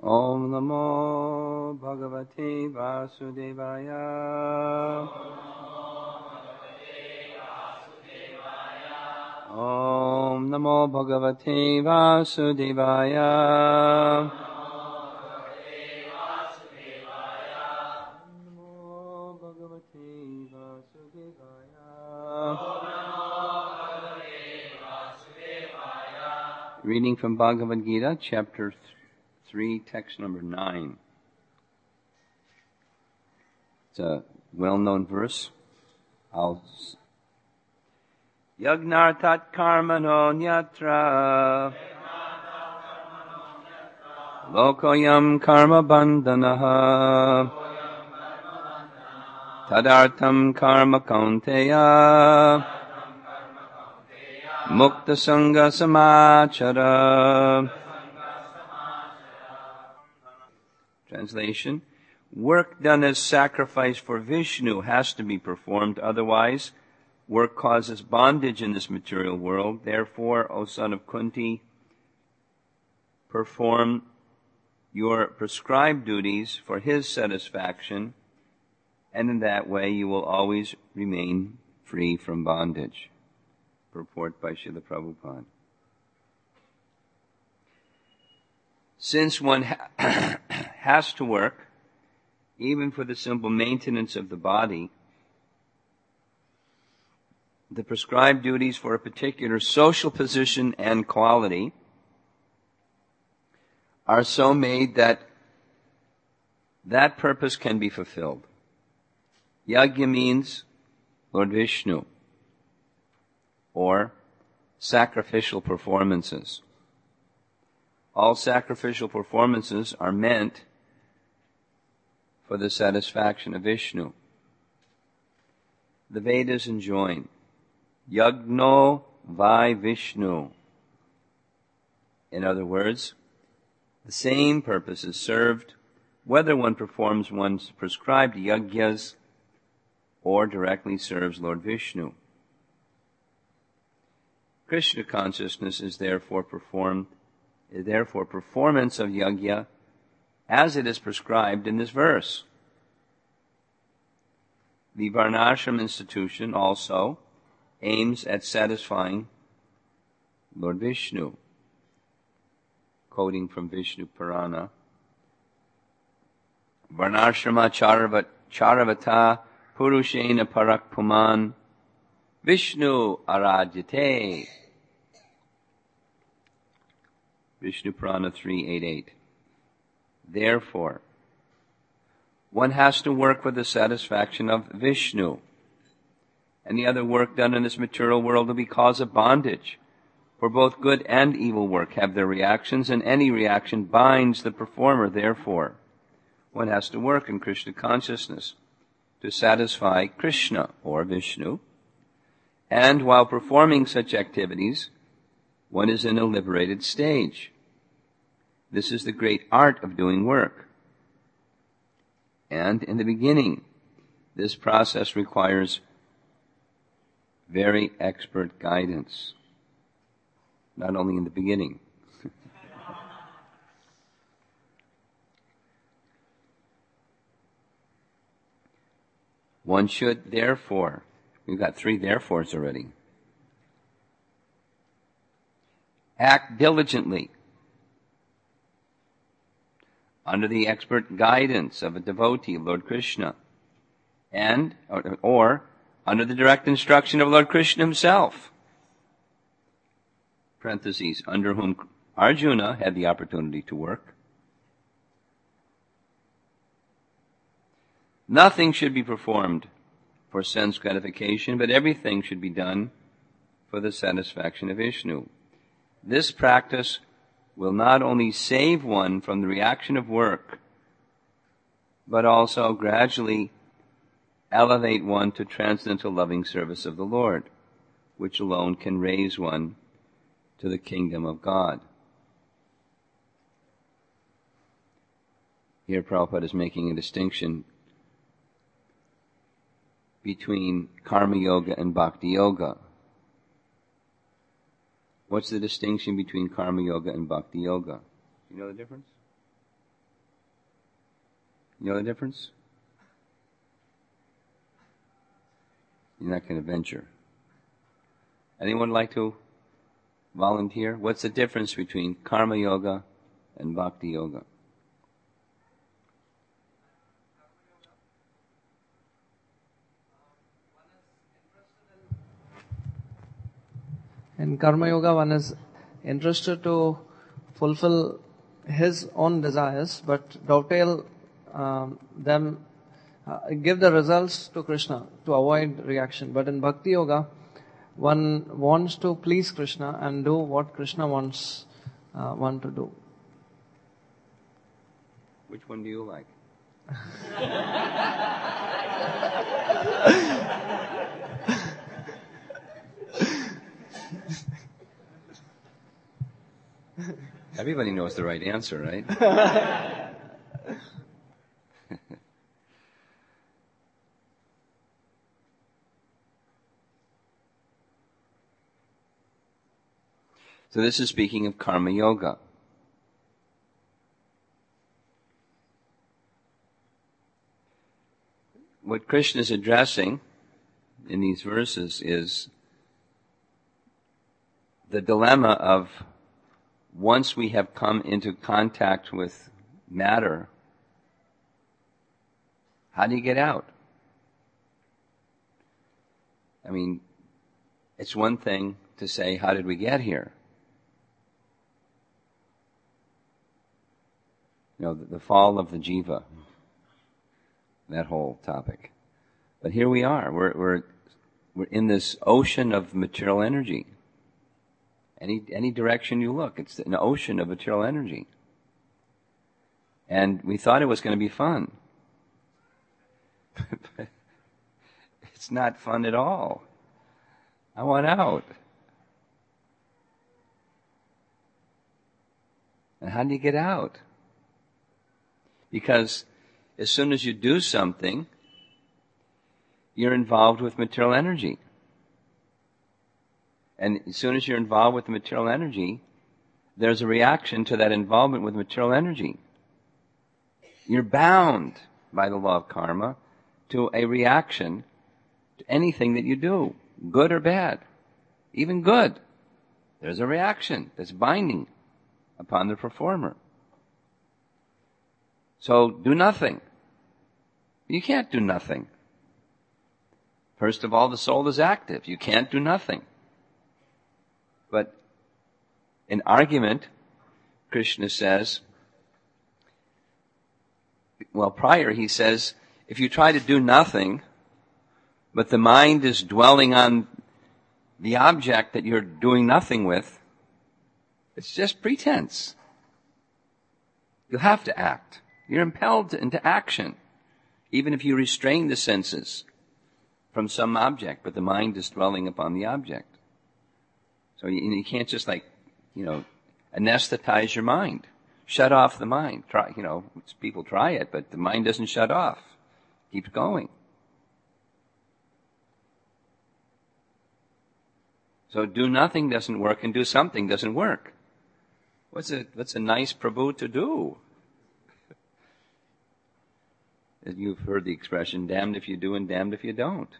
Om Namo Bhagavate Vasudevaya. Om Namo Bhagavate Vasudevaya. Reading from Bhagavad Gita, chapter 3, text number 9. It's a well-known verse. Yagnartat karmano nyatra lokoyam karma bandhanaha tadartam karma kaunteya mukta sangha samachara. Translation: work done as sacrifice for Vishnu has to be performed, otherwise work causes bondage in this material world. Therefore, O son of Kunti, perform your prescribed duties for his satisfaction, and in that way you will always remain free from bondage. Purport by Srila Prabhupada. Since one has to work, even for the simple maintenance of the body, the prescribed duties for a particular social position and quality are so made that that purpose can be fulfilled. Yajna means Lord Vishnu, or sacrificial performances. All sacrificial performances are meant for the satisfaction of Vishnu. The Vedas enjoin Yagno vai Vishnu. In other words, the same purpose is served whether one performs one's prescribed yajnas or directly serves Lord Vishnu. Krishna consciousness is therefore performance of yajna as it is prescribed in this verse. The Varnashram institution also aims at satisfying Lord Vishnu. Quoting from Vishnu Purana, Varnashrama charavata purushena parak puman Vishnu arajate. Vishnu Purana 3.8.8. Therefore, one has to work for the satisfaction of Vishnu. Any other work done in this material world will be cause of bondage. For both good and evil work have their reactions, and any reaction binds the performer. Therefore, one has to work in Krishna consciousness to satisfy Krishna or Vishnu. And while performing such activities, one is in a liberated stage. This is the great art of doing work. And in the beginning, this process requires very expert guidance. Not only in the beginning. One should therefore, we've got 3 therefores already, act diligently under the expert guidance of a devotee of Lord Krishna, and or under the direct instruction of Lord Krishna himself. Parentheses, under whom Arjuna had the opportunity to work. Nothing should be performed for sense gratification, but everything should be done for the satisfaction of Vishnu. This practice will not only save one from the reaction of work, but also gradually elevate one to transcendental loving service of the Lord, which alone can raise one to the kingdom of God. Here Prabhupada is making a distinction between karma yoga and bhakti yoga. What's the distinction between karma yoga and bhakti yoga? Do you know the difference? You know the difference? You're not going to venture. Anyone like to volunteer? What's the difference between karma yoga and bhakti yoga? In Karma Yoga, one is interested to fulfill his own desires, but dovetail them, give the results to Krishna to avoid reaction. But in Bhakti Yoga, one wants to please Krishna and do what Krishna wants one to do. Which one do you like? Everybody knows the right answer, right? So this is speaking of karma yoga. What Krishna is addressing in these verses is the dilemma of once we have come into contact with matter, how do you get out? I mean, it's one thing to say, how did we get here? You know, the fall of the jiva, that whole topic. But here we are. We're in this ocean of material energy. Any direction you look, it's an ocean of material energy. And we thought it was going to be fun. But it's not fun at all. I want out. And how do you get out? Because as soon as you do something, you're involved with material energy. And as soon as you're involved with the material energy, there's a reaction to that involvement with material energy. You're bound by the law of karma to a reaction to anything that you do, good or bad. Even good, there's a reaction that's binding upon the performer. So do nothing. You can't do nothing. First of all, the soul is active. You can't do nothing. But in argument, Krishna says, well, prior he says, if you try to do nothing, but the mind is dwelling on the object that you're doing nothing with, it's just pretense. You'll have to act. You're impelled into action, even if you restrain the senses from some object, but the mind is dwelling upon the object. So you can't just anesthetize your mind. Shut off the mind. People try it, but the mind doesn't shut off. It keeps going. So do nothing doesn't work and do something doesn't work. What's a nice Prabhu to do? You've heard the expression, damned if you do and damned if you don't.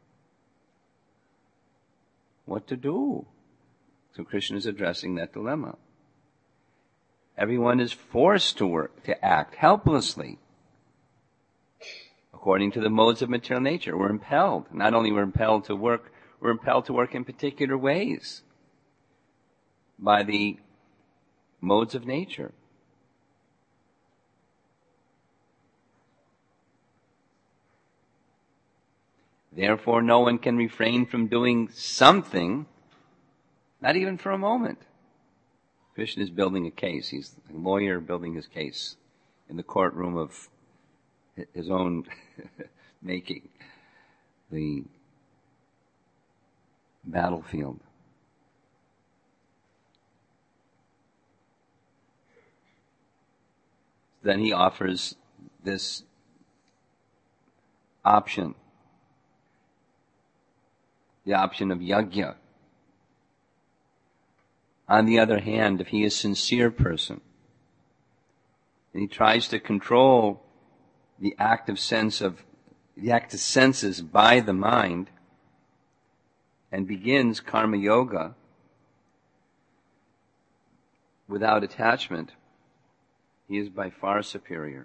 What to do? So Krishna is addressing that dilemma. Everyone is forced to work, to act helplessly, according to the modes of material nature. We're impelled. Not only we're impelled to work, we're impelled to work in particular ways by the modes of nature. Therefore, no one can refrain from doing something, not even for a moment. Krishna is building a case. He's a lawyer building his case in the courtroom of his own making, the battlefield. Then he offers this option. The option of yajna. On the other hand, if he is a sincere person, and he tries to control the active senses by the mind and begins karma yoga without attachment, he is by far superior.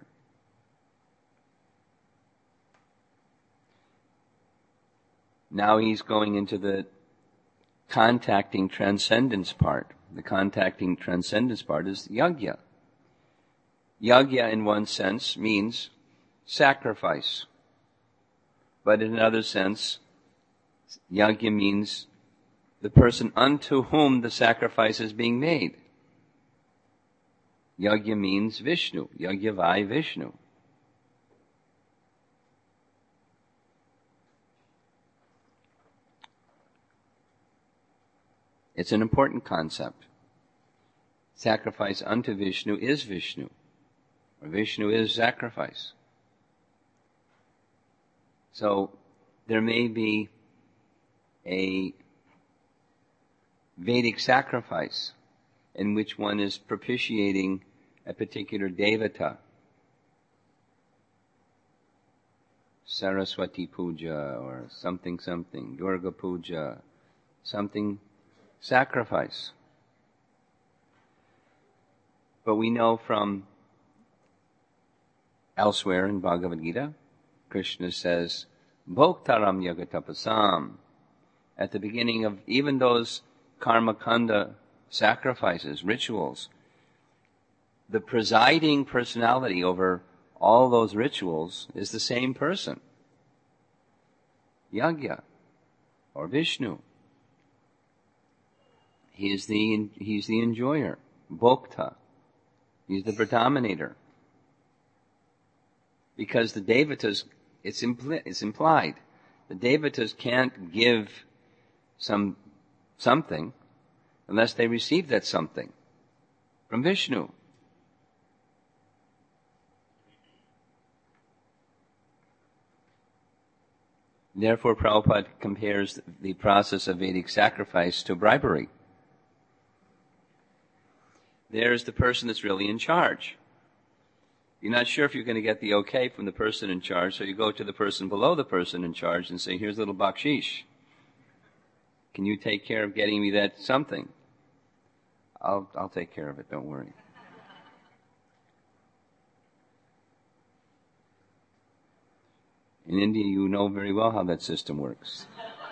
Now he's going into the contacting transcendence part. The contacting transcendence part is yajna. Yajna, in one sense, means sacrifice. But in another sense, yajna means the person unto whom the sacrifice is being made. Yajna means Vishnu. Yajnavai Vishnu. It's an important concept. Sacrifice unto Vishnu is Vishnu. Or Vishnu is sacrifice. So there may be a Vedic sacrifice in which one is propitiating a particular devata. Saraswati Puja or something, Durga Puja, something sacrifice. But we know from elsewhere in Bhagavad Gita, Krishna says, Bhoktaram yagatapasam. At the beginning of even those karma kanda sacrifices, rituals, the presiding personality over all those rituals is the same person. Yajna, or Vishnu. He's the enjoyer, Bhokta. He's the predominator. Because the devatas, it's implied. The devatas can't give something unless they receive that something from Vishnu. Therefore, Prabhupada compares the process of Vedic sacrifice to bribery. There's the person that's really in charge. You're not sure if you're going to get the okay from the person in charge, so you go to the person below the person in charge and say, here's a little bakshish. Can you take care of getting me that something? I'll take care of it, don't worry. In India, you know very well how that system works.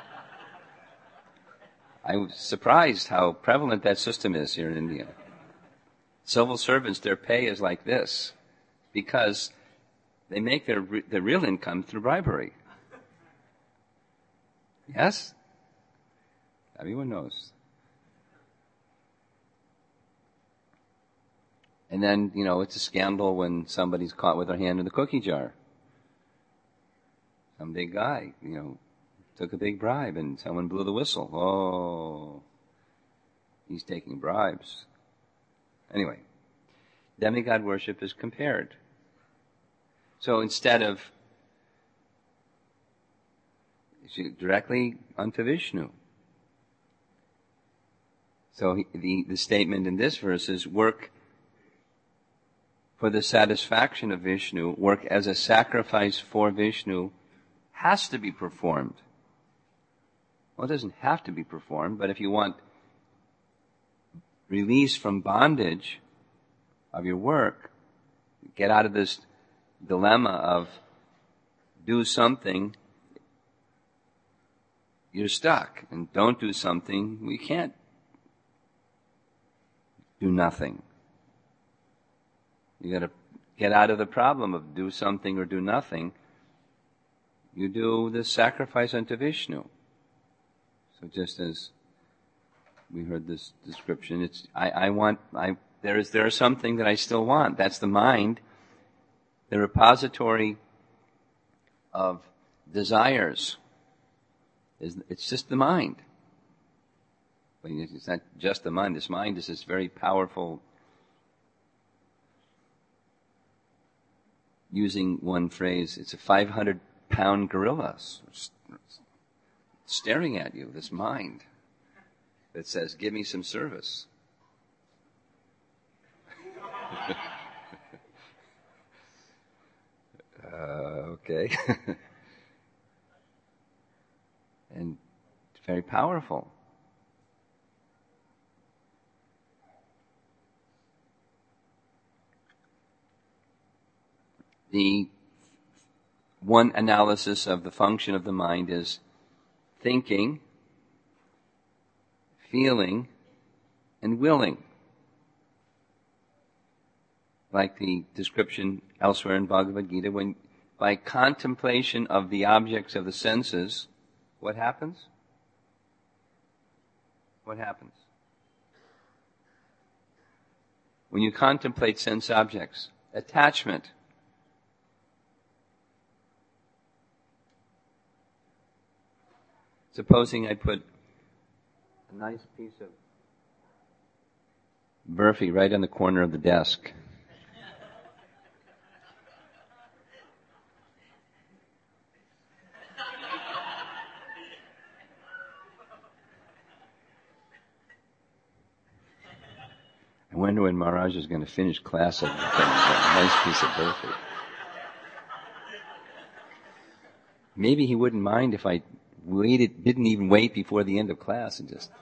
I was surprised how prevalent that system is here in India. Civil servants, their pay is like this because they make their real income through bribery. Yes? Everyone knows. And then, it's a scandal when somebody's caught with their hand in the cookie jar. Some big guy, took a big bribe and someone blew the whistle. Oh, he's taking bribes. Anyway, demigod worship is compared. So instead of directly unto Vishnu. So the statement in this verse is work for the satisfaction of Vishnu, work as a sacrifice for Vishnu has to be performed. Well, it doesn't have to be performed, but if you want release from bondage of your work, get out of this dilemma of do something, you're stuck, and don't do something, we can't do nothing. You gotta get out of the problem of do something or do nothing. You do the sacrifice unto Vishnu. So just as we heard this description, there is something that I still want. That's the mind, the repository of desires. It's just the mind. But it's not just the mind. This mind is this very powerful, using one phrase, it's a 500-pound gorilla staring at you, this mind that says, give me some service. Okay? And it's very powerful. The one analysis of the function of the mind is thinking, feeling, and willing. Like the description elsewhere in Bhagavad Gita, when by contemplation of the objects of the senses, what happens? What happens? When you contemplate sense objects, attachment. Supposing I put a nice piece of burfi right on the corner of the desk. I wonder when Maharaj is going to finish class with that nice piece of burfi. Maybe he wouldn't mind if I didn't even wait before the end of class and just...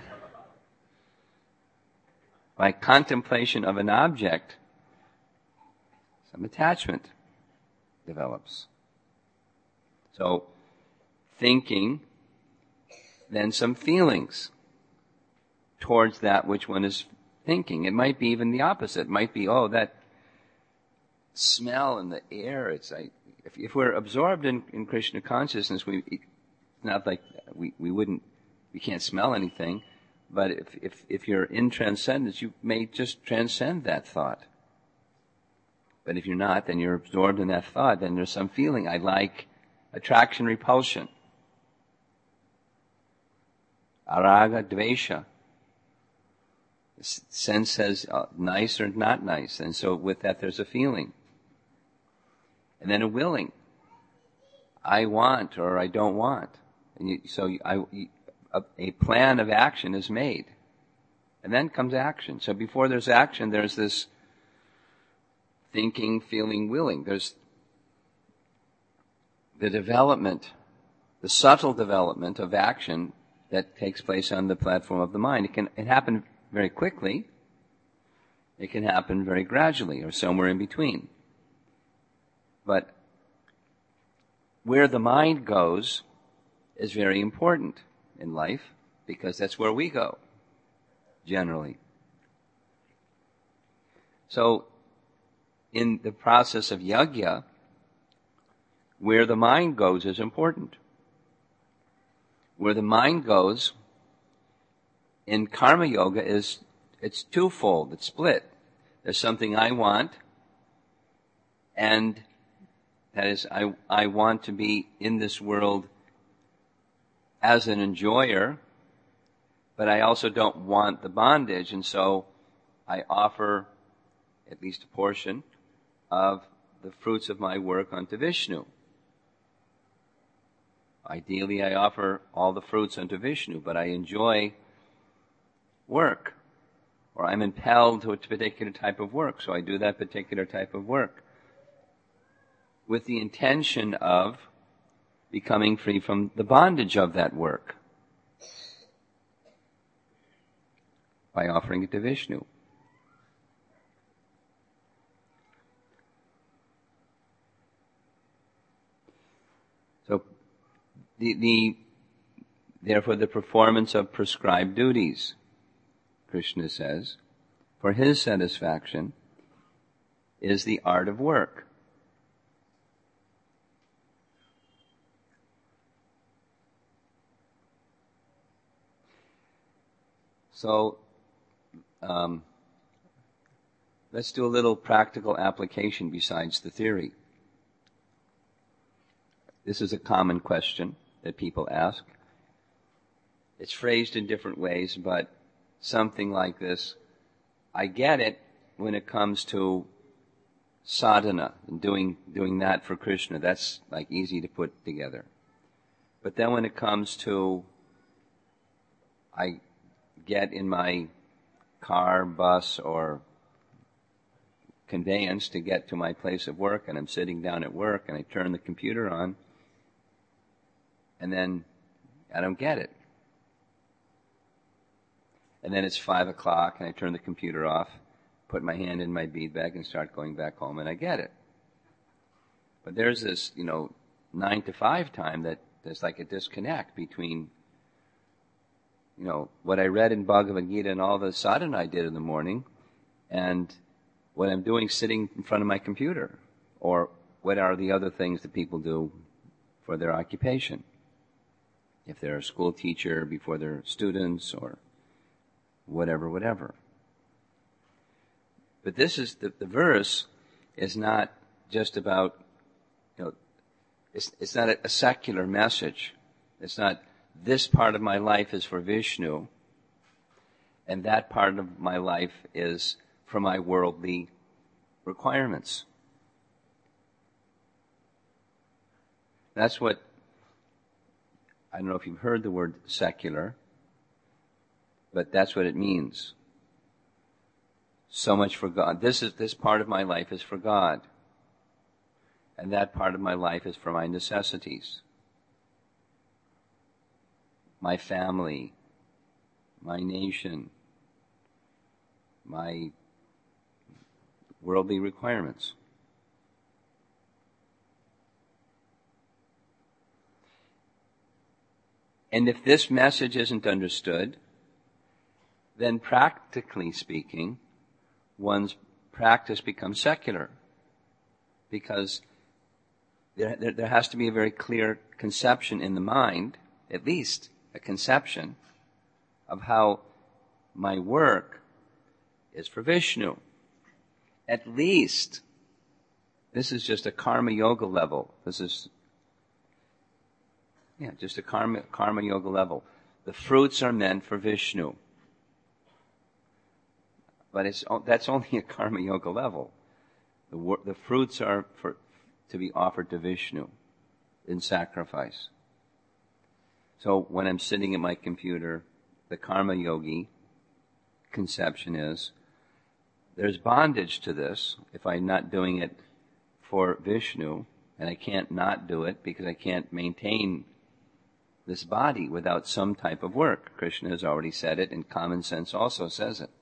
By contemplation of an object, some attachment develops. So, thinking, then some feelings towards that which one is thinking. It might be even the opposite. It might be, that smell in the air. It's like, if we're absorbed in Krishna consciousness, it's not like we can't smell anything. But if you're in transcendence, you may just transcend that thought. But if you're not, then you're absorbed in that thought, then there's some feeling. I like attraction, repulsion. Araga, dvesha. The sense says nice or not nice. And so with that there's a feeling. And then a willing. I want or I don't want. And a plan of action is made. And then comes action. So before there's action, there's this thinking, feeling, willing. There's the development, the subtle development of action that takes place on the platform of the mind. It can happen very quickly. It can happen very gradually or somewhere in between. But where the mind goes is very important in life, because that's where we go, generally. So, in the process of yajna, where the mind goes is important. Where the mind goes in karma yoga it's twofold, it's split. There's something I want, and that is I want to be in this world as an enjoyer, but I also don't want the bondage, and so I offer at least a portion of the fruits of my work unto Vishnu. Ideally, I offer all the fruits unto Vishnu, but I enjoy work, or I'm impelled to a particular type of work, so I do that particular type of work with the intention of becoming free from the bondage of that work by offering it to Vishnu. So, therefore the performance of prescribed duties, Krishna says, for his satisfaction is the art of work. So, let's do a little practical application besides the theory. This is a common question that people ask. It's phrased in different ways, but something like this. I get it when it comes to sadhana and doing that for Krishna. That's like easy to put together. But then when it comes to I get in my car, bus, or conveyance to get to my place of work, and I'm sitting down at work, and I turn the computer on, and then I don't get it. And then it's 5 o'clock, and I turn the computer off, put my hand in my bead bag, and start going back home, and I get it. But there's this, 9 to 5 time that there's like a disconnect between, what I read in Bhagavad Gita and all the sadhana I did in the morning, and what I'm doing sitting in front of my computer, or what are the other things that people do for their occupation. If they're a school teacher before their students, or whatever. But this is, the verse is not just about, it's not a secular message. It's not, this part of my life is for Vishnu, and that part of my life is for my worldly requirements. That's what, I don't know if you've heard the word secular, but that's what it means. So much for God. This part of my life is for God. And that part of my life is for my necessities. My family, my nation, my worldly requirements. And if this message isn't understood, then practically speaking, one's practice becomes secular. Because there has to be a very clear conception in the mind, at least a conception, of how my work is for Vishnu. At least, this is just a karma yoga level. This is, just a karma yoga level. The fruits are meant for Vishnu. But that's only a karma yoga level. The fruits are to be offered to Vishnu in sacrifice. So when I'm sitting at my computer, the karma yogi conception is, there's bondage to this if I'm not doing it for Vishnu, and I can't not do it because I can't maintain this body without some type of work. Krishna has already said it, and common sense also says it.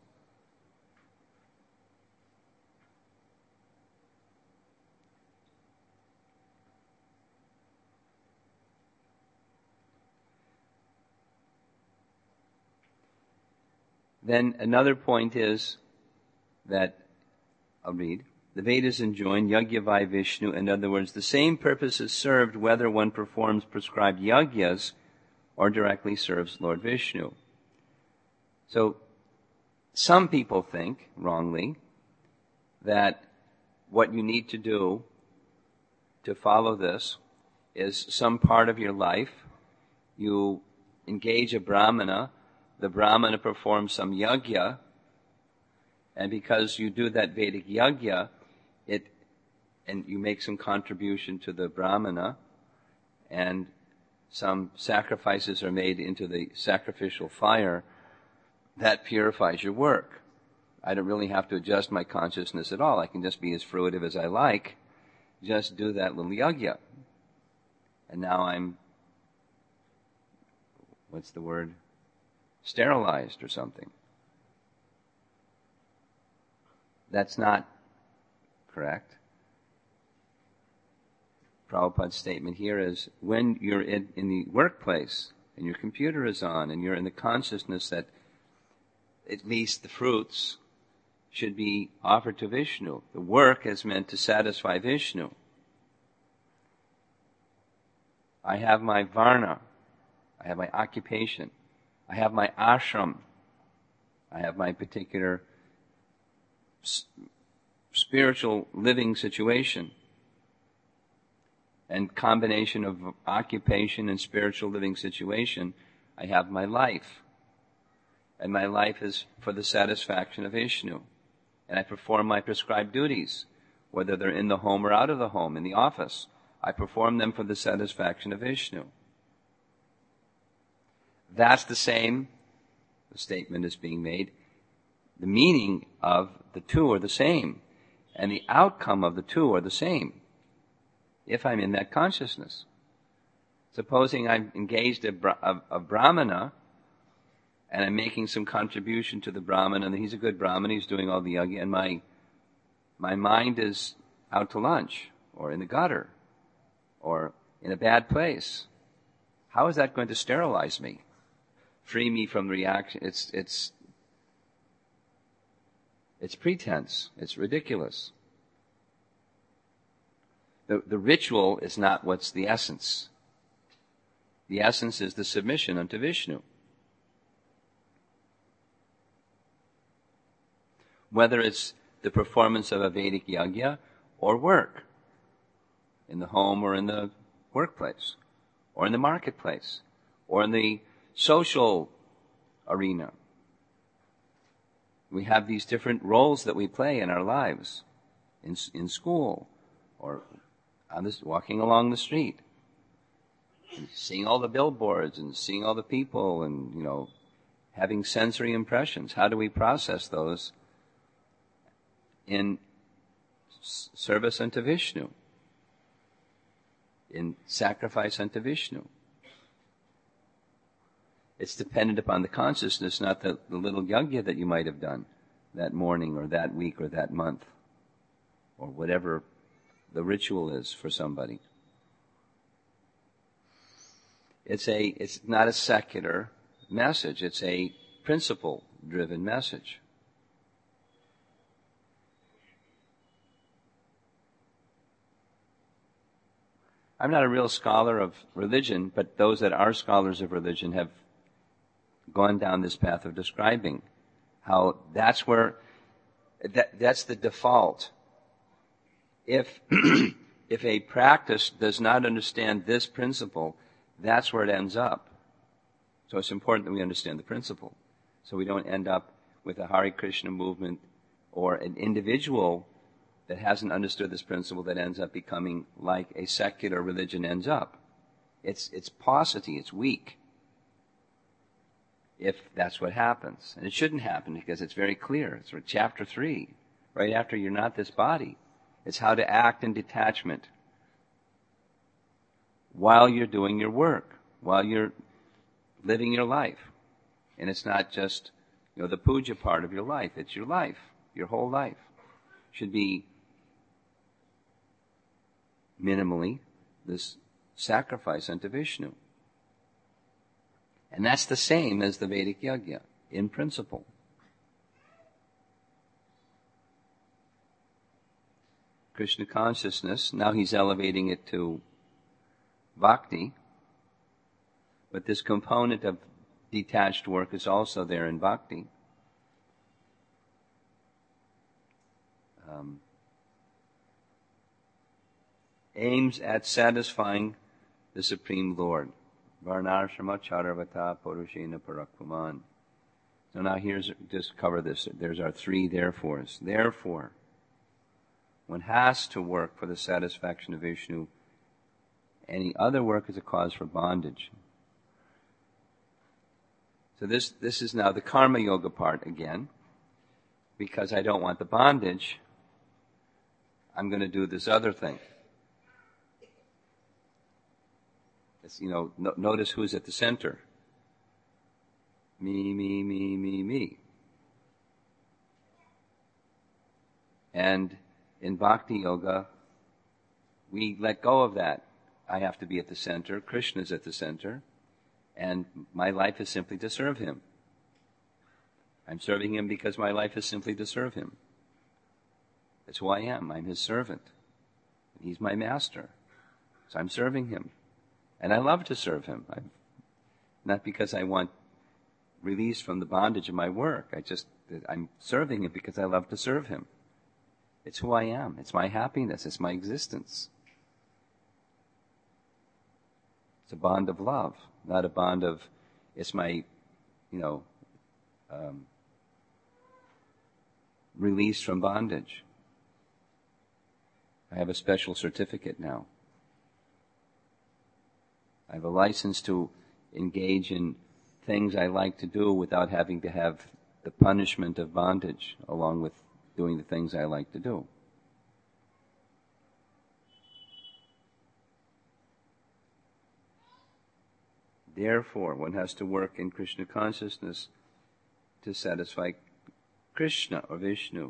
Then another point is that, I'll read, the Vedas enjoin Yagyavai Vishnu. In other words, the same purpose is served whether one performs prescribed yagyas or directly serves Lord Vishnu. So, some people think, wrongly, that what you need to do to follow this is some part of your life, you engage a brahmana, the brahmana performs some yagya, and because you do that Vedic yagya, and you make some contribution to the brahmana, and some sacrifices are made into the sacrificial fire, that purifies your work. I don't really have to adjust my consciousness at all. I can just be as fruitive as I like. Just do that little yagya. And now I'm, sterilized or something. That's not correct. Prabhupada's statement here is, when you're in the workplace and your computer is on and you're in the consciousness that at least the fruits should be offered to Vishnu. The work is meant to satisfy Vishnu. I have my varna. I have my occupation. I have my ashram. I have my particular spiritual living situation. And combination of occupation and spiritual living situation, I have my life. And my life is for the satisfaction of Vishnu. And I perform my prescribed duties, whether they're in the home or out of the home, in the office. I perform them for the satisfaction of Vishnu. That's the same, the statement is being made. The meaning of the two are the same. And the outcome of the two are the same, if I'm in that consciousness. Supposing I'm engaged a brahmana, and I'm making some contribution to the brahmana, and he's a good brahmana, he's doing all the yajna, and my mind is out to lunch, or in the gutter, or in a bad place. How is that going to sterilize me? Free me from the reaction? It's pretense. It's ridiculous. The ritual is not what's the essence. The essence is the submission unto Vishnu. Whether it's the performance of a Vedic yajna or work, in the home or in the workplace, or in the marketplace, or in the social arena. We have these different roles that we play in our lives, in school, or walking along the street, and seeing all the billboards and seeing all the people and, having sensory impressions. How do we process those in service unto Vishnu, in sacrifice unto Vishnu? It's dependent upon the consciousness, not the little yajna that you might have done that morning or that week or that month, or whatever the ritual is for somebody. It's not a secular message, it's a principle-driven message. I'm not a real scholar of religion, but those that are scholars of religion have gone down this path of describing how that's the default. If a practice does not understand this principle, that's where it ends up. So it's important that we understand the principle, so we don't end up with a Hare Krishna movement or an individual that hasn't understood this principle that ends up becoming like a secular religion ends up. It's paucity, it's weak, if that's what happens. And it shouldn't happen, because it's very clear. It's chapter 3, right after you're not this body. It's how to act in detachment while you're doing your work, while you're living your life. And it's not just, the puja part of your life. It's your life. Your whole life should be minimally this sacrifice unto Vishnu. And that's the same as the Vedic yajna, in principle. Krishna consciousness, now he's elevating it to bhakti, but this component of detached work is also there in bhakti. Aims at satisfying the Supreme Lord. Varnashrama charavata purushena parakvaman. So now just cover this. There's our 3 therefores. Therefore, one has to work for the satisfaction of Vishnu. Any other work is a cause for bondage. So this is now the karma yoga part again. Because I don't want the bondage, I'm going to do this other thing. It's, notice who's at the center. Me, me, me, me, me. And in Bhakti Yoga, we let go of that. I have to be at the center. Krishna's at the center. And my life is simply to serve him. I'm serving him because my life is simply to serve him. That's who I am. I'm his servant. He's my master. So I'm serving him. And I love to serve him. Not because I want release from the bondage of my work. I'm serving him because I love to serve him. It's who I am. It's my happiness. It's my existence. It's a bond of love, not a bond of, it's my, release from bondage. I have a special certificate now. I have a license to engage in things I like to do without having to have the punishment of bondage along with doing the things I like to do. Therefore, one has to work in Krishna consciousness to satisfy Krishna or Vishnu.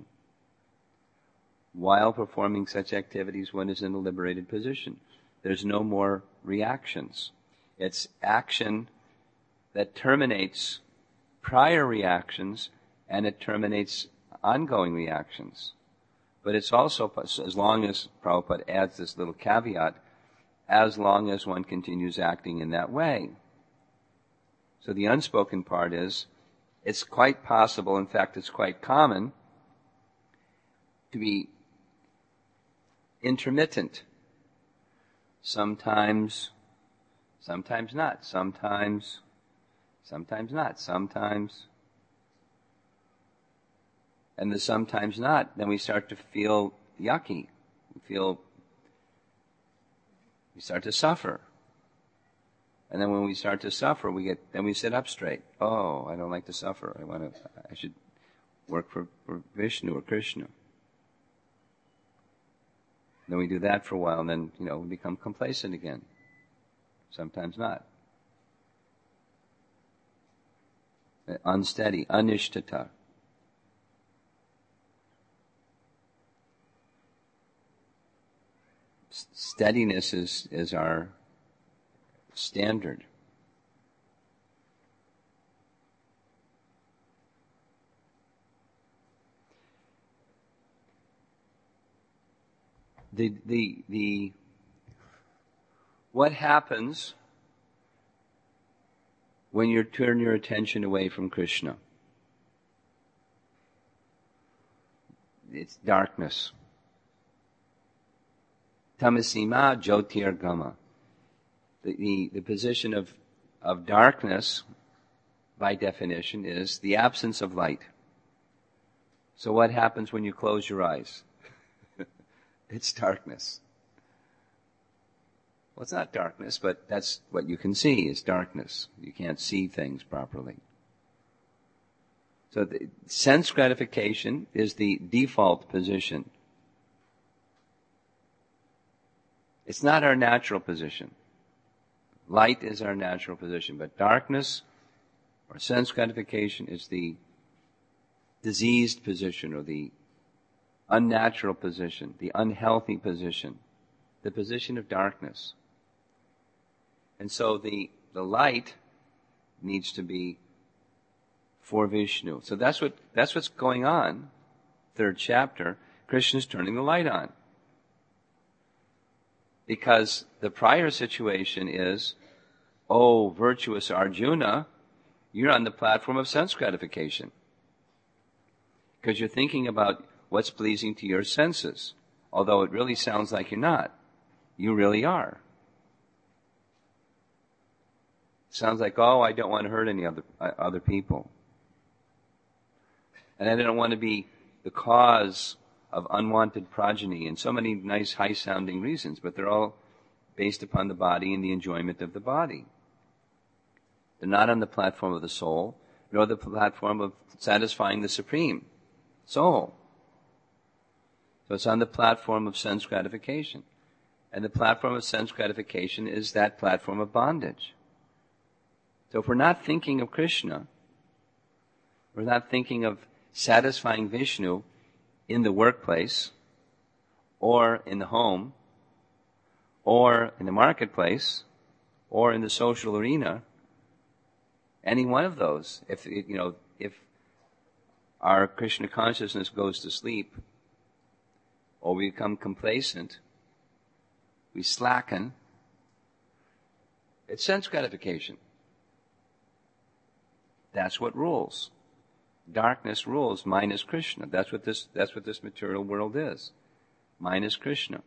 While performing such activities, one is in a liberated position. There's no more reactions. It's action that terminates prior reactions, and it terminates ongoing reactions. But it's also, as long as, Prabhupada adds this little caveat, as long as one continues acting in that way. So the unspoken part is, it's quite possible, in fact it's quite common, to be intermittent. Sometimes not. Sometimes not. Sometimes. And the sometimes not, then we start to feel yucky. We start to suffer. And then when we start to suffer, then we sit up straight. Oh, I don't like to suffer. I should work for Vishnu or Krishna. Then we do that for a while, and then, we become complacent again. Sometimes not. Unsteady, anishtata. Steadiness is our standard. What happens when you turn your attention away from Krishna? It's darkness. Tamasima jyotirgama. The position of darkness, by definition, is the absence of light. So what happens when you close your eyes? It's darkness. Well, it's not darkness, but that's what you can see, is darkness. You can't see things properly. So the sense gratification is the default position. It's not our natural position. Light is our natural position, but darkness or sense gratification is the diseased position, or the unnatural position, the unhealthy position, the position of darkness. And so the light needs to be for Vishnu. So that's what's going on. Third chapter, Krishna's turning the light on. Because the prior situation is, oh, virtuous Arjuna, you're on the platform of sense gratification. Because you're thinking about what's pleasing to your senses. Although it really sounds like you're not. You really are. It sounds like, oh, I don't want to hurt any other people. And I don't want to be the cause of unwanted progeny, and so many nice high-sounding reasons, but they're all based upon the body and the enjoyment of the body. They're not on the platform of the soul, nor the platform of satisfying the supreme soul. So it's on the platform of sense gratification. And the platform of sense gratification is that platform of bondage. So if we're not thinking of Krishna, we're not thinking of satisfying Vishnu in the workplace, or in the home, or in the marketplace, or in the social arena, any one of those, if our Krishna consciousness goes to sleep, or we become complacent, we slacken, it's sense gratification. That's what rules. Darkness rules minus Krishna. That's what this material world is. Minus Krishna.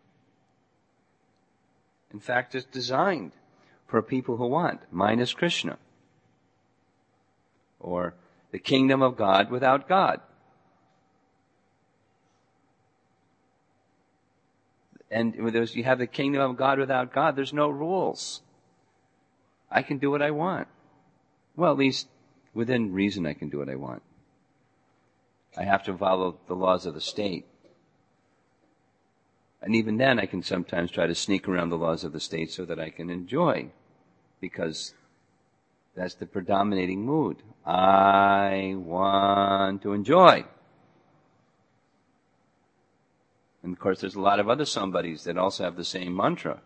In fact, it's designed for people who want minus Krishna. Or the kingdom of God without God. And you have the kingdom of God without God, there's no rules. I can do what I want. Well, at least within reason I can do what I want. I have to follow the laws of the state. And even then I can sometimes try to sneak around the laws of the state so that I can enjoy. Because That's the predominating mood. I want to enjoy. And of course, there's a lot of other somebodies that also have the same mantra.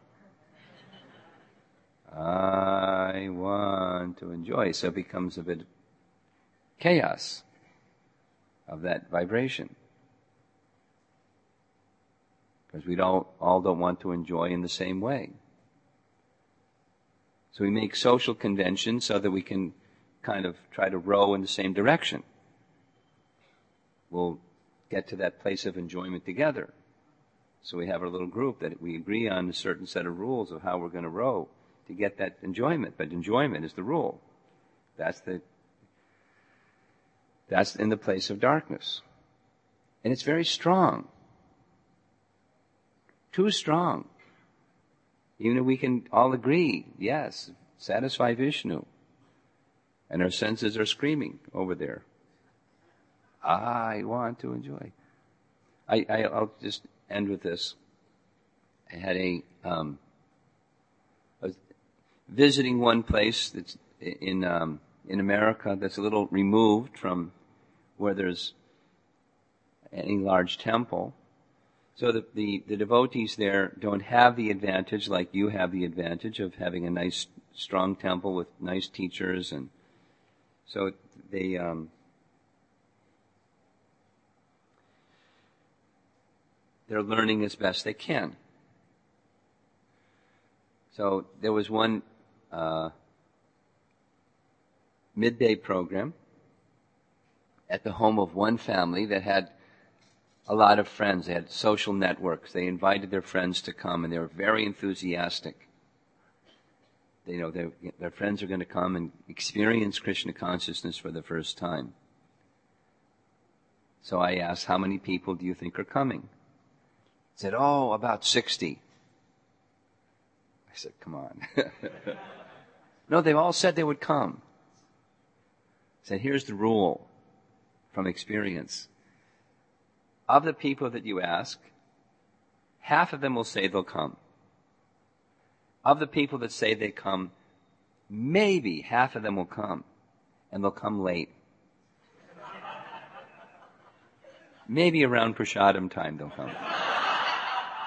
I want to enjoy. So it becomes a bit of chaos of that vibration. Because we all don't want to enjoy in the same way. So we make social conventions so that we can kind of try to row in the same direction. We'll get to that place of enjoyment together. So we have our little group that we agree on a certain set of rules of how we're going to row to get that enjoyment. But enjoyment is the rule. That's in the place of darkness. And it's very strong. Too strong. Even if we can all agree, yes, satisfy Vishnu. And our senses are screaming over there. I want to enjoy. I'll just end with this. I had I was visiting one place that's in America that's a little removed from where there's any large temple. So the devotees there don't have the advantage like you have the advantage of having a nice, strong temple with nice teachers, and so they're learning as best they can. So there was one midday program at the home of one family that had a lot of friends. They had social networks. They invited their friends to come, and they were very enthusiastic. They know their friends are going to come and experience Krishna consciousness for the first time. So I asked, how many people do you think are coming? They said, about 60. I said, come on. No, they all said they would come. I said, here's the rule from experience. Of the people that you ask, half of them will say they'll come. Of the people that say they come, maybe half of them will come, and they'll come late. Maybe around Prasadam time they'll come. I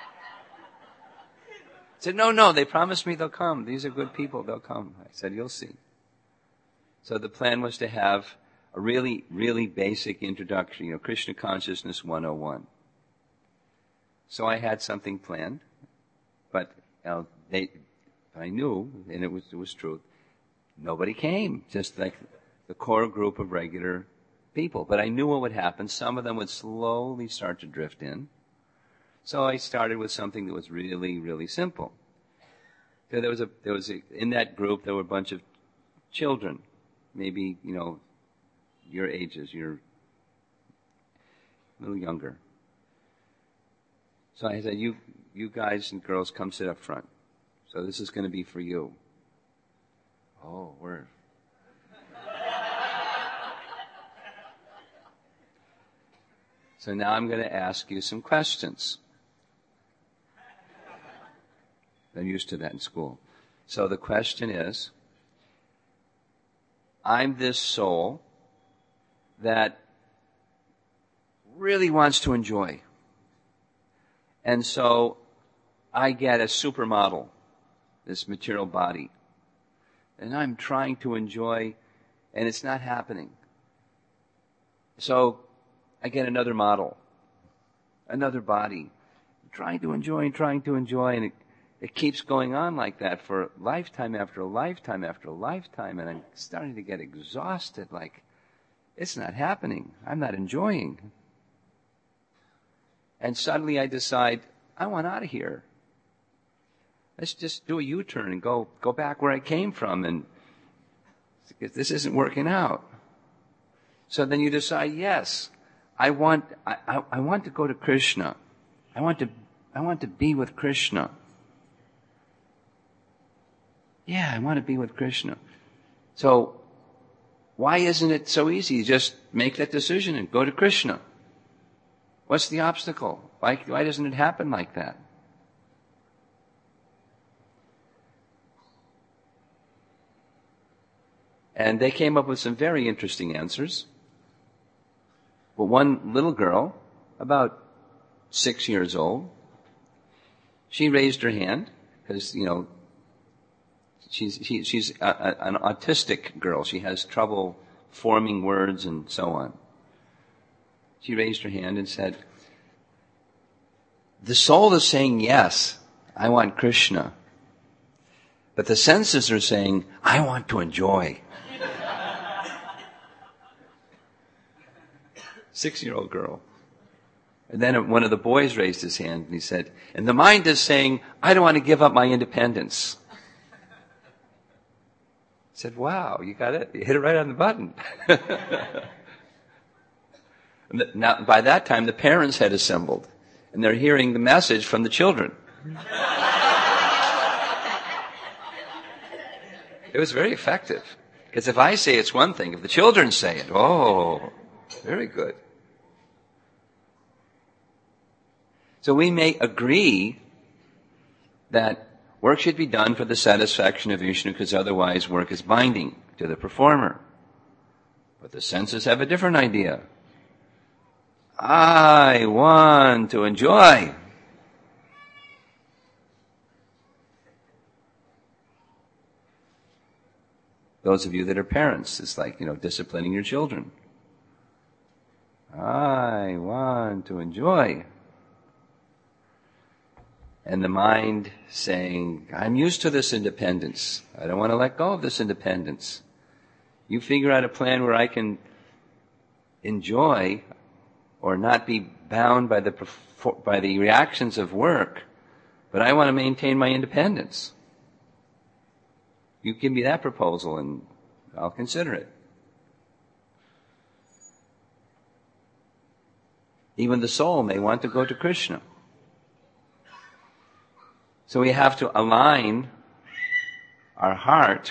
said, no, they promised me they'll come. These are good people, they'll come. I said, you'll see. So the plan was to have a really, really basic introduction, Krishna Consciousness 101. So I had something planned, but I knew, and it was true, nobody came, just like the core group of regular people. But I knew what would happen. Some of them would slowly start to drift in. So I started with something that was really, really simple. So there was in that group, there were a bunch of children, maybe, your ages, you're a little younger. So I said, you guys and girls come sit up front. So this is going to be for you. Oh, word. So now I'm going to ask you some questions. I'm used to that in school. So the question is, I'm this soul that really wants to enjoy. And so I get a supermodel, this material body. And I'm trying to enjoy, and it's not happening. So I get another model, another body, trying to enjoy, and it keeps going on like that for lifetime after lifetime after lifetime, and I'm starting to get exhausted, like, it's not happening. I'm not enjoying. And suddenly I decide, I want out of here. Let's just do a U-turn and go back where I came from, and this isn't working out. So then you decide, yes, I want to go to Krishna. I want to be with Krishna. Yeah, I want to be with Krishna. So why isn't it so easy? Just make that decision and go to Krishna. What's the obstacle? Why doesn't it happen like that? And they came up with some very interesting answers. But one little girl, about 6 years old, she raised her hand because, she's an autistic girl. She has trouble forming words and so on. She raised her hand and said, "The soul is saying, yes, I want Krishna. But the senses are saying, I want to enjoy." 6-year-old girl. And then one of the boys raised his hand and he said, "And the mind is saying, I don't want to give up my independence." I said, "Wow, you got it. You hit it right on the button." Now, by that time, the parents had assembled and they're hearing the message from the children. It was very effective. Because if I say it's one thing, if the children say it, oh, very good. So we may agree that work should be done for the satisfaction of Vishnu because otherwise work is binding to the performer. But the senses have a different idea. I want to enjoy. Those of you that are parents, it's like, disciplining your children. I want to enjoy. And the mind saying, I'm used to this independence. I don't want to let go of this independence. You figure out a plan where I can enjoy or not be bound by the reactions of work, but I want to maintain my independence. You give me that proposal and I'll consider it. Even the soul may want to go to Krishna. So we have to align our heart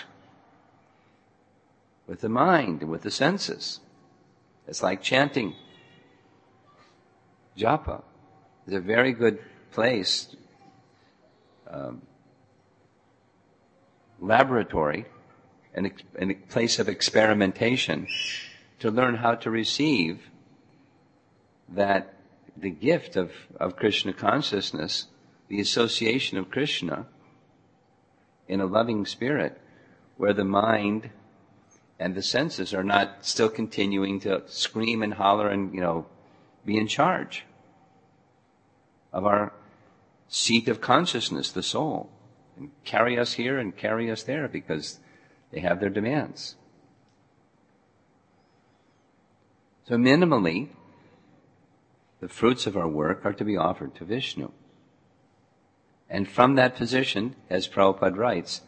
with the mind and with the senses. It's like chanting. Japa is a very good place, laboratory, and a place of experimentation to learn how to receive that the gift of Krishna consciousness, the association of Krishna in a loving spirit where the mind and the senses are not still continuing to scream and holler and, be in charge of our seat of consciousness, the soul, and carry us here and carry us there because they have their demands. So minimally, the fruits of our work are to be offered to Vishnu. And from that position, as Prabhupada writes,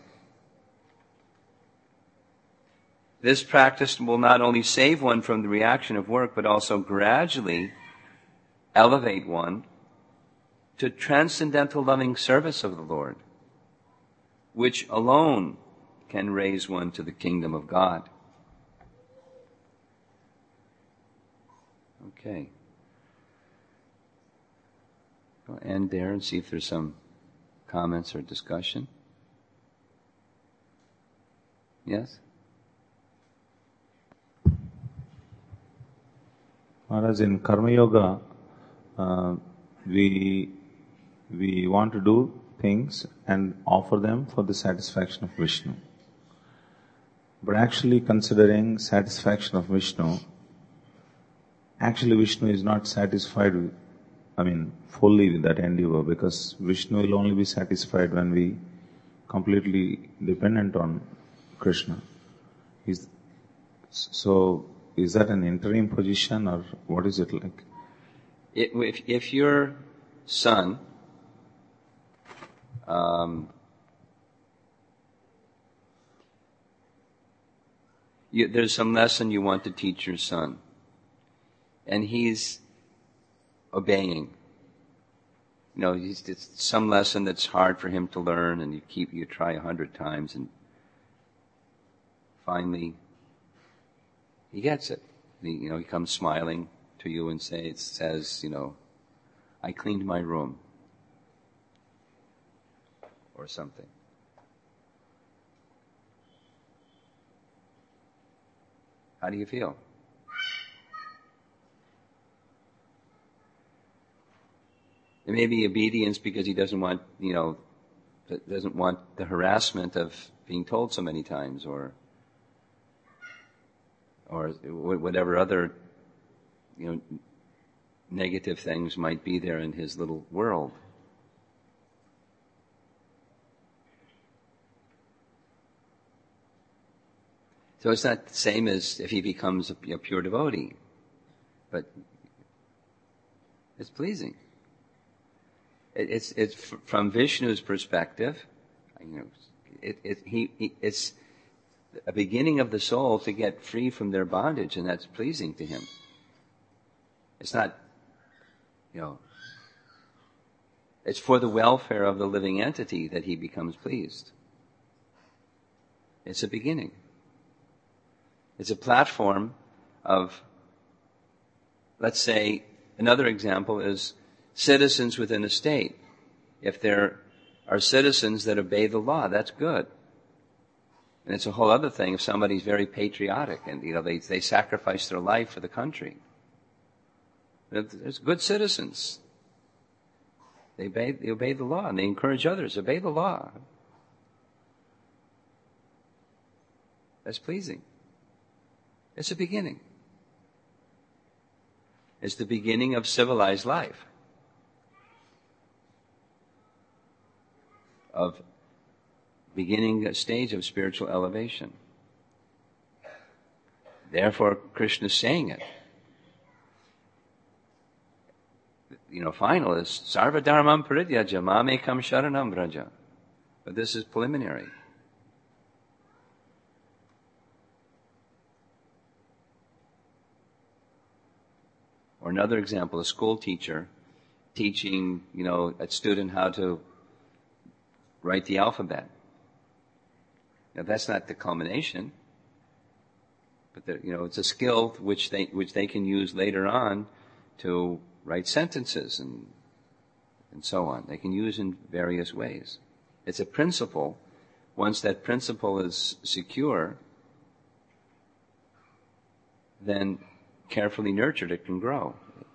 this practice will not only save one from the reaction of work, but also gradually elevate one to transcendental loving service of the Lord, which alone can raise one to the kingdom of God. Okay. I'll end there and see if there's some comments or discussion. Yes? Whereas in Karma Yoga, we want to do things and offer them for the satisfaction of Vishnu. But actually considering satisfaction of Vishnu, actually Vishnu is not satisfied fully with that endeavor, because Vishnu will only be satisfied when we completely dependent on Krishna. Is that an interim position or what is it like? If your son there's some lesson you want to teach your son, and he's obeying. It's some lesson that's hard for him to learn, and you try 100 times, and finally he gets it. He comes smiling to you and says, I cleaned my room, or something. How do you feel? It may be obedience because he doesn't want the harassment of being told so many times, or whatever other, negative things might be there in his little world. So it's not the same as if he becomes a pure devotee, but it's pleasing. It's from Vishnu's perspective, it's a beginning of the soul to get free from their bondage, and that's pleasing to him. It's not, it's for the welfare of the living entity that he becomes pleased. It's a beginning. It's a platform of, let's say, another example is citizens within a state. If there are citizens that obey the law, that's good. And it's a whole other thing if somebody's very patriotic and, they sacrifice their life for the country. There's good citizens. They obey the law, and they encourage others to obey the law. That's pleasing. It's a beginning. It's the beginning of civilized life, of beginning a stage of spiritual elevation. Therefore, Krishna is saying it. Final is Sarva Dharmam Parityaja Mamekam Sharanam Vraja. But this is preliminary. Or another example, a school teacher teaching, a student how to write the alphabet. Now that's not the culmination, but it's a skill which they can use later on to write sentences and so on. They can use in various ways. It's a principle. Once that principle is secure, then carefully nurtured, it can grow.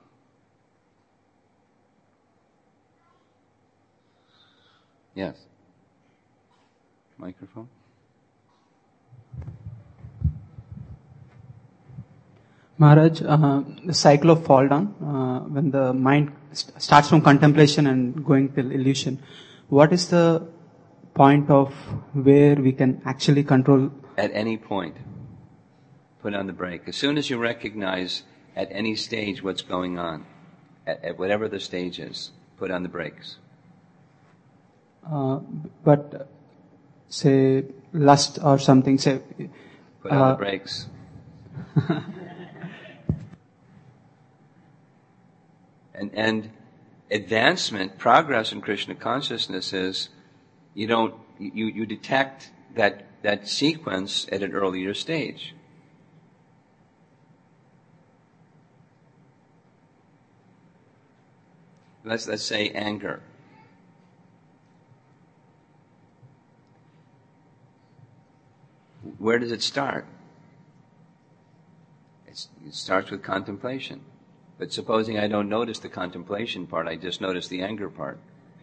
Yes. Microphone. Maharaj, the cycle of fall down, when the mind starts from contemplation and going till illusion, what is the point of where we can actually control? At any point, put on the brake. As soon as you recognize at any stage what's going on, at whatever the stage is, put on the brakes. But say lust or something, say put on the brakes. And advancement, progress in Krishna consciousness is you detect that sequence at an earlier stage. Let's say anger. Where does it start? It starts with contemplation. But supposing I don't notice the contemplation part, I just notice the anger part.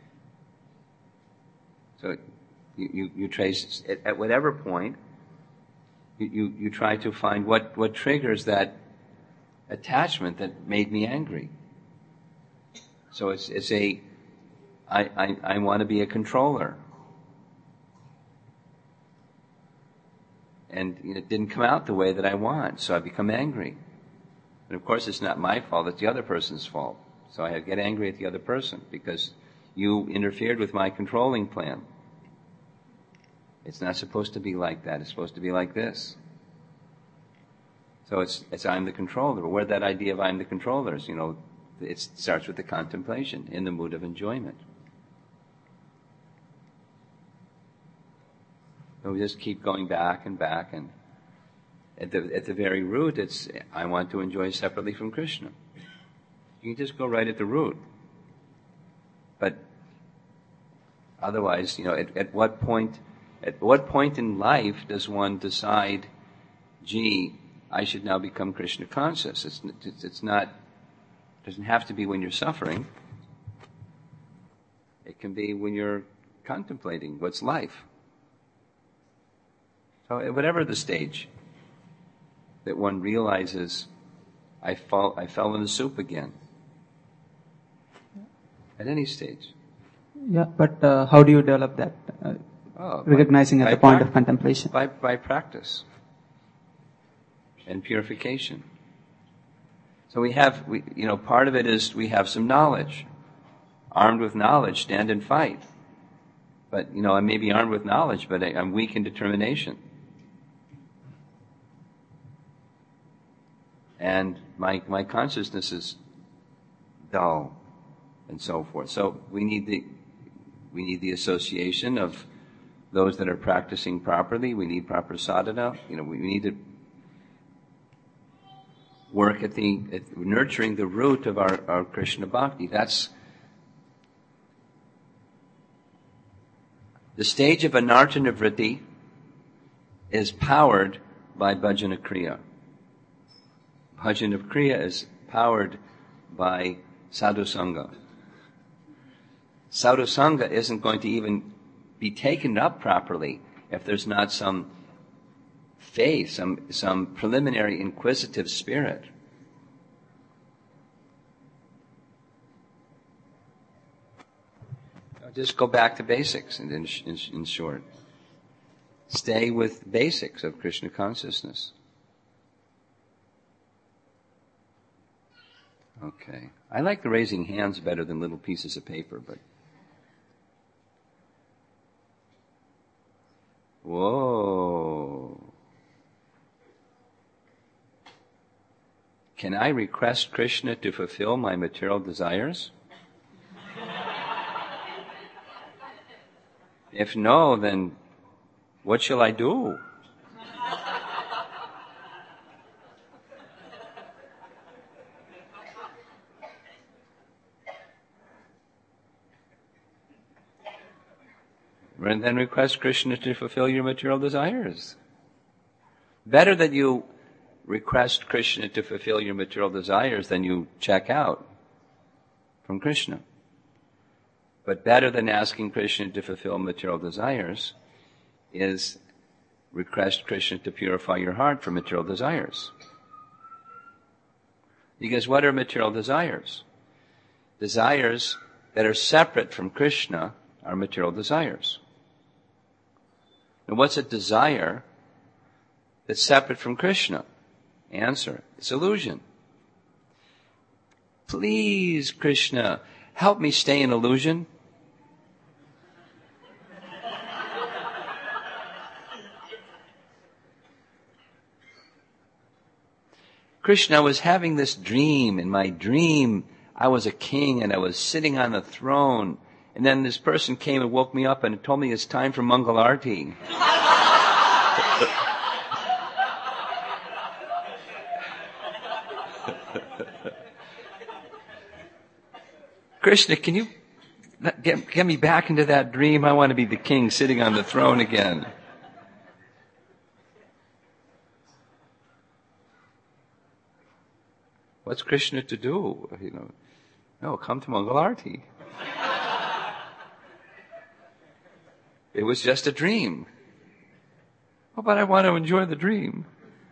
So you trace, at whatever point, you try to find what triggers that attachment that made me angry. So it's I want to be a controller. And it didn't come out the way that I want, so I become angry. And of course it's not my fault, it's the other person's fault. So I get angry at the other person because you interfered with my controlling plan. It's not supposed to be like that, it's supposed to be like this. So it's I'm the controller. Where that idea of I'm the controller is, it starts with the contemplation, in the mood of enjoyment. So we just keep going back, and at the very root, it's I want to enjoy separately from Krishna. You can just go right at the root. But otherwise, at what point in life does one decide, gee, I should now become Krishna conscious. It's not, it doesn't have to be when you're suffering. It can be when you're contemplating what's life. So whatever the stage that one realizes, I fell in the soup again. At any stage. Yeah, but how do you develop that? Recognizing at the point of contemplation. By practice and purification. So part of it is we have some knowledge. Armed with knowledge, stand and fight. But, I may be armed with knowledge, but I'm weak in determination. And my consciousness is dull, and so forth. So we need the association of those that are practicing properly. We need proper sadhana. We need to work at nurturing the root of our Krishna bhakti. That's the stage of anartana vritti is powered by bhajana kriya. Bhajana kriya is powered by sadhu sangha. Sadhu sangha isn't going to even be taken up properly if there's not some faith, some preliminary inquisitive spirit. Just go back to basics, and in short. Stay with basics of Krishna consciousness. Okay. I like the raising hands better than little pieces of paper, but... Whoa. Can I request Krishna to fulfill my material desires? If no, then what shall I do? And then request Krishna to fulfill your material desires. Better that you request Krishna to fulfill your material desires than you check out from Krishna. But better than asking Krishna to fulfill material desires is request Krishna to purify your heart from material desires. Because what are material desires? Desires that are separate from Krishna are material desires. And what's a desire that's separate from Krishna? Answer, it's illusion. Please, Krishna, help me stay in illusion. Krishna, I was having this dream. In my dream, I was a king and I was sitting on the throne. And then this person came and woke me up and told me it's time for Mangalarti. Krishna, can you get me back into that dream? I want to be the king sitting on the throne again. What's Krishna to do? No, come to Mangalarti. It was just a dream. Oh, but I want to enjoy the dream.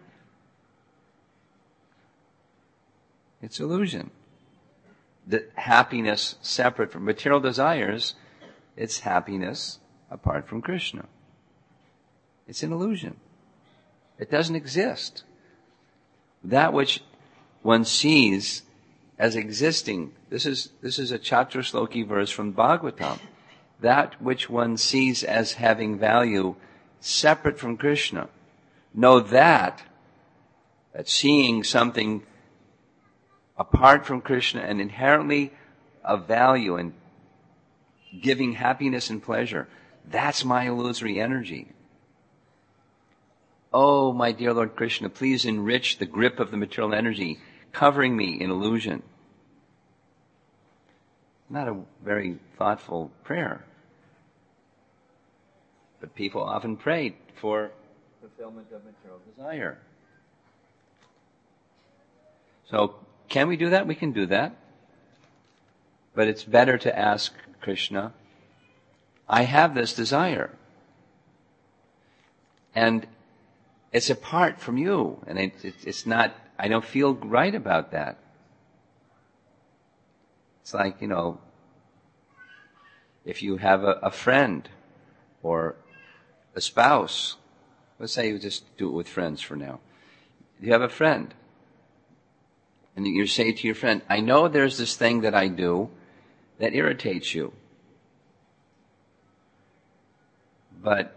It's illusion. The happiness separate from material desires, it's happiness apart from Krishna. It's an illusion. It doesn't exist. That which one sees as existing, this is a Chaturshloki verse from Bhagavatam. That which one sees as having value separate from Krishna. Know that seeing something apart from Krishna and inherently of value and giving happiness and pleasure, that's my illusory energy. Oh, my dear Lord Krishna, please enrich the grip of the material energy, covering me in illusion. Not a very thoughtful prayer. But people often pray for fulfillment of material desire. So, can we do that? We can do that. But it's better to ask Krishna, I have this desire. And it's apart from you. And it's not, I don't feel right about that. It's like, if you have a friend or a spouse, let's say you just do it with friends for now. You have a friend, and you say to your friend, I know there's this thing that I do that irritates you. But,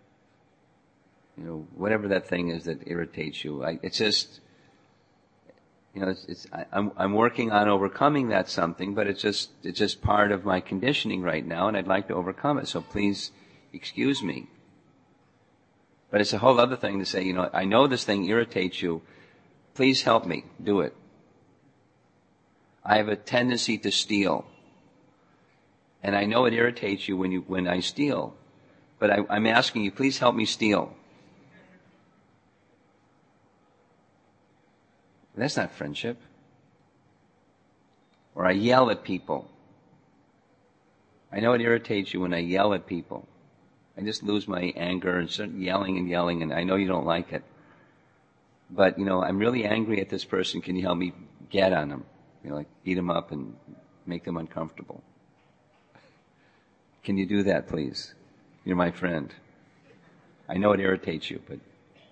whatever that thing is that irritates you, it's just, I'm working on overcoming that something, but it's just part of my conditioning right now, and I'd like to overcome it, so please excuse me. But it's a whole other thing to say, I know this thing irritates you, please help me do it. I have a tendency to steal. And I know it irritates you when I steal. But I'm asking you, please help me steal. That's not friendship. Or I yell at people. I know it irritates you when I yell at people. I just lose my anger and start yelling, and I know you don't like it. But, I'm really angry at this person. Can you help me get on them? Beat them up and make them uncomfortable. Can you do that, please? You're my friend. I know it irritates you, but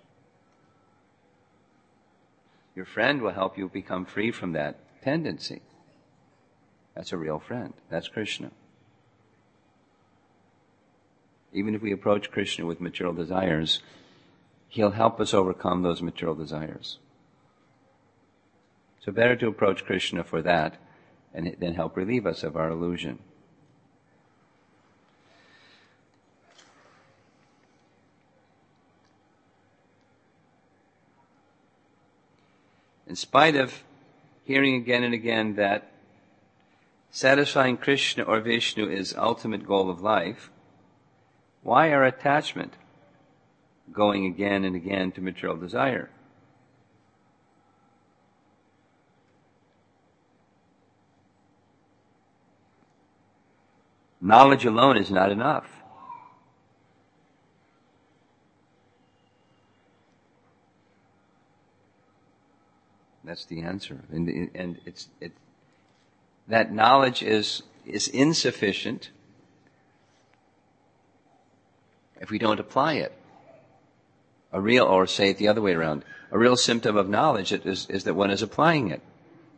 your friend will help you become free from that tendency. That's a real friend. That's Krishna. Even if we approach Krishna with material desires, He'll help us overcome those material desires. So better to approach Krishna for that and then help relieve us of our illusion. In spite of hearing again and again that satisfying Krishna or Vishnu is ultimate goal of life, why our attachment going again and again to material desire? Knowledge alone is not enough. That's the answer. And that knowledge is insufficient if we don't apply it. Or say it the other way around, a real symptom of knowledge is that one is applying it.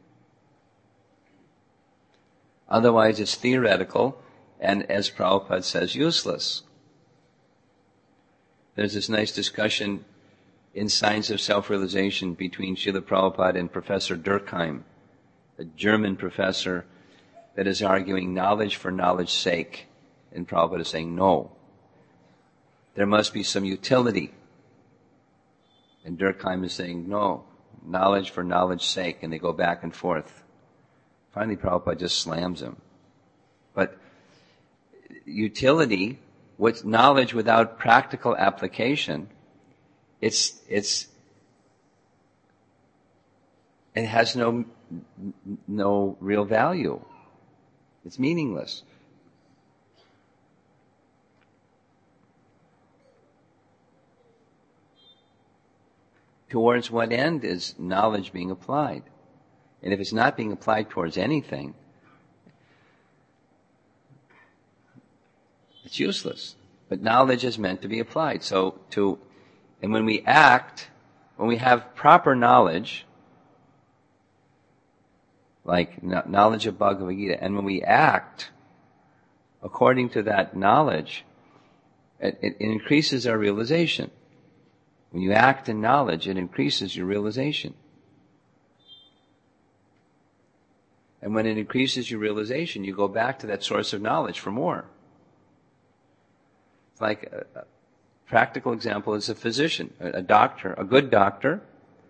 Otherwise it's theoretical and, as Prabhupada says, useless. There's this nice discussion in Science of Self-Realization between Srila Prabhupada and Professor Durkheim, a German professor that is arguing knowledge for knowledge's sake. And Prabhupada is saying, no, there must be some utility. And Durkheim is saying, no, knowledge for knowledge's sake. And they go back and forth. Finally, Prabhupada just slams him. But utility, with knowledge without practical application, it has no real value. It's meaningless. Towards what end is knowledge being applied? And if it's not being applied towards anything, it's useless. But knowledge is meant to be applied. And when we act, when we have proper knowledge, like knowledge of Bhagavad Gita, and when we act according to that knowledge, it increases our realization. When you act in knowledge, it increases your realization. And when it increases your realization, you go back to that source of knowledge for more. It's like a practical example is a physician, a doctor, a good doctor.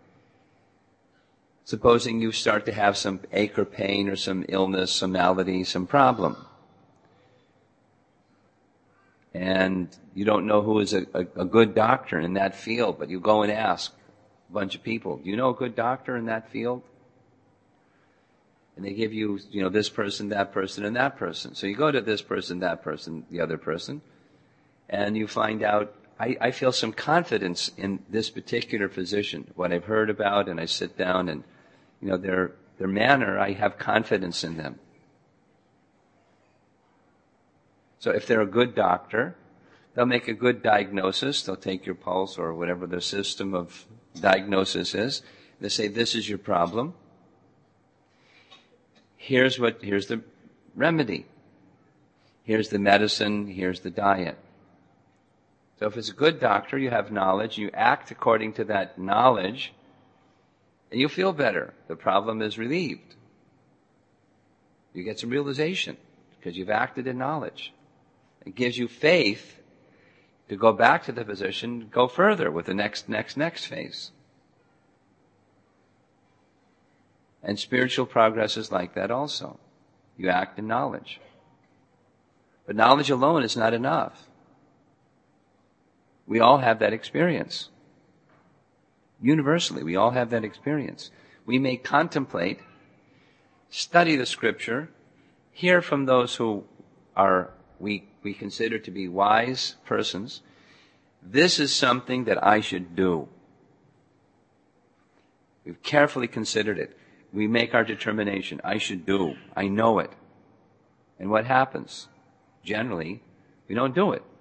Supposing you start to have some ache or pain or some illness, some malady, some problem. And you don't know who is a good doctor in that field, but you go and ask a bunch of people, do you know a good doctor in that field? And they give you, this person, that person, and that person. So you go to this person, that person, the other person, and you find out, I feel some confidence in this particular physician, what I've heard about, and I sit down and, their manner, I have confidence in them. So if they're a good doctor, they'll make a good diagnosis. They'll take your pulse or whatever their system of diagnosis is. They say, this is your problem. Here's the remedy. Here's the medicine. Here's the diet. So if it's a good doctor, you have knowledge, you act according to that knowledge, and you feel better. The problem is relieved. You get some realization because you've acted in knowledge. It gives you faith to go back to the physician, go further with the next phase. And spiritual progress is like that also. You act in knowledge. But knowledge alone is not enough. We all have that experience. Universally, we all have that experience. We may contemplate, study the scripture, hear from those who we consider to be wise persons. This is something that I should do. We've carefully considered it. We make our determination. I should do. I know it. And what happens? Generally, we don't do it.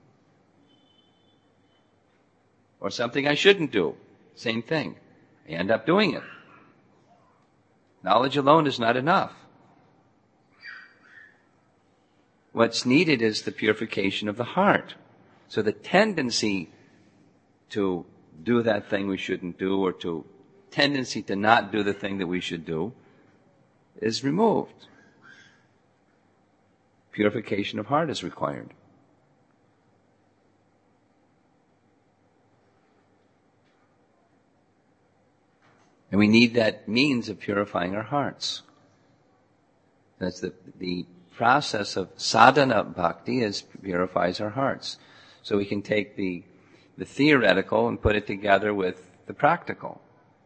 Or something I shouldn't do. Same thing. I end up doing it. Knowledge alone is not enough. What's needed is the purification of the heart. So the tendency to do that thing we shouldn't do, or tendency to not do the thing that we should do, is removed. Purification of heart is required. And we need that means of purifying our hearts. That's the process of sadhana bhakti purifies our hearts. So we can take the theoretical and put it together with the practical.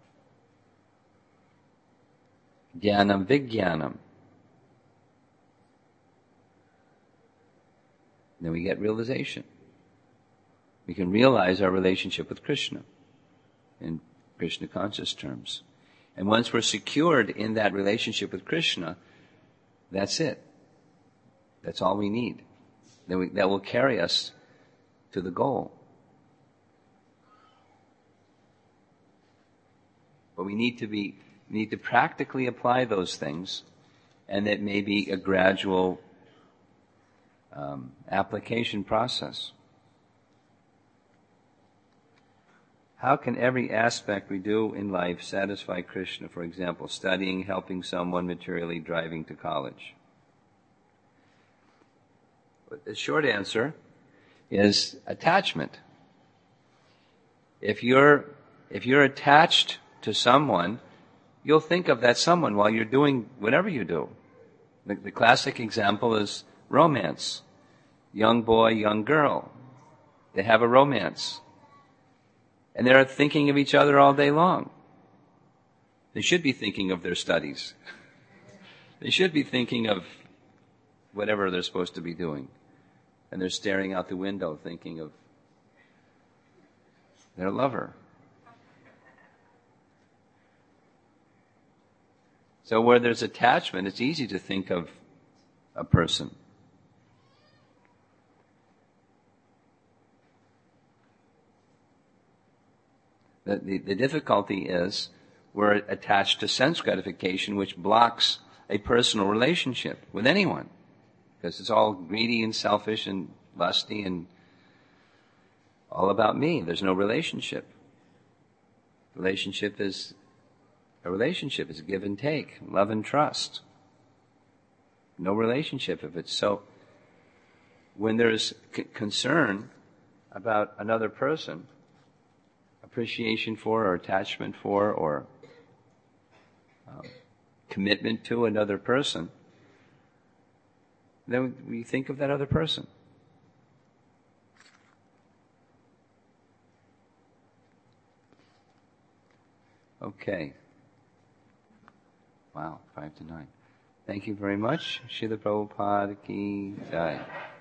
Jnanam vijnanam. Then we get realization. We can realize our relationship with Krishna in Krishna conscious terms. And once we're secured in that relationship with Krishna, that's it. That's all we need. That will carry us to the goal. But we need to practically apply those things, and it may be a gradual application process. How can every aspect we do in life satisfy Krishna? For example, studying, helping someone materially, driving to college. But the short answer is attachment. If you're attached to someone, you'll think of that someone while you're doing whatever you do. The classic example is romance. Young boy, young girl. They have a romance. And they're thinking of each other all day long. They should be thinking of their studies. They should be thinking of whatever they're supposed to be doing. And they're staring out the window thinking of their lover. So where there's attachment, it's easy to think of a person. The difficulty is we're attached to sense gratification, which blocks a personal relationship with anyone. Because it's all greedy and selfish and lusty and all about me. There's no relationship. Relationship is a give and take, love and trust. No relationship if it's so. When there's concern about another person, appreciation for or attachment for or commitment to another person, then we think of that other person. Okay. Wow, 5 to 9. Thank you very much. Srila Prabhupada ki jai.